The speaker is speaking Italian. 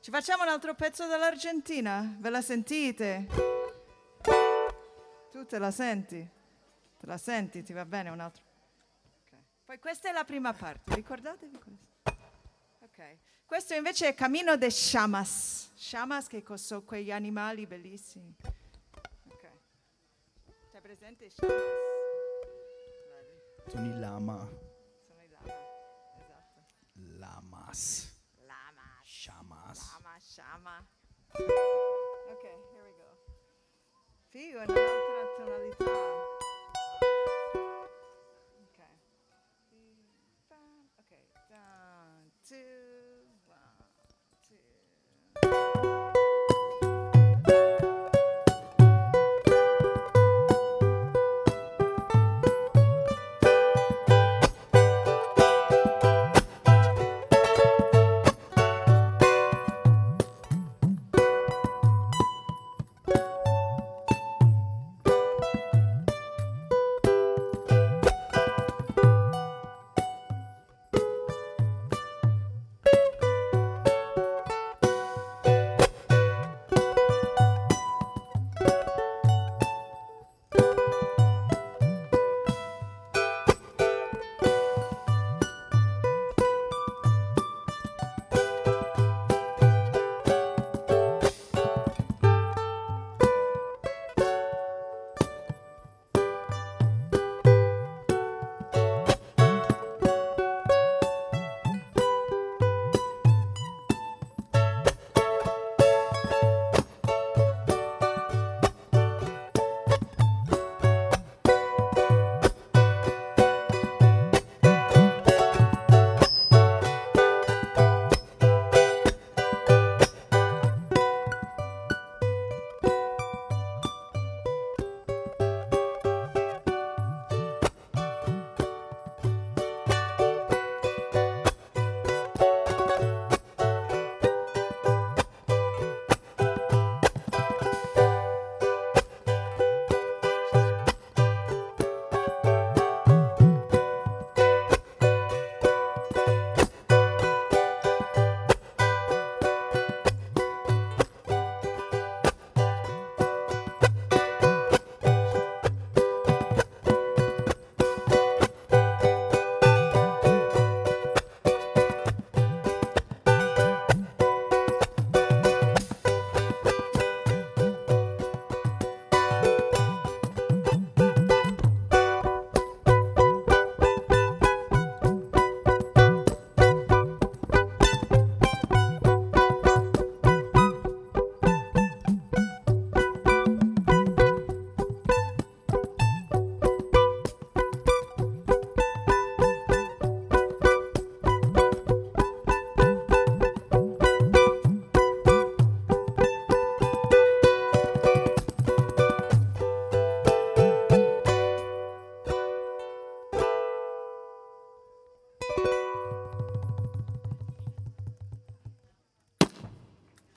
Ci facciamo un altro pezzo dell'Argentina? Ve la sentite? Tu te la senti? Te la senti? Ti va bene un altro? Okay. Poi questa è la prima parte, ricordatevi questo. Ok. Questo invece è Camino de Chamas. Chamas che sono quegli animali bellissimi. Ok. C'è presente Chamas? Sono i lama. Sono i lama, esatto. Lamas. Lamas. Shamas. Lama, shama. Ok, here we go. Figo, un'altra tonalità. Ok. Ok, down, two, one, two.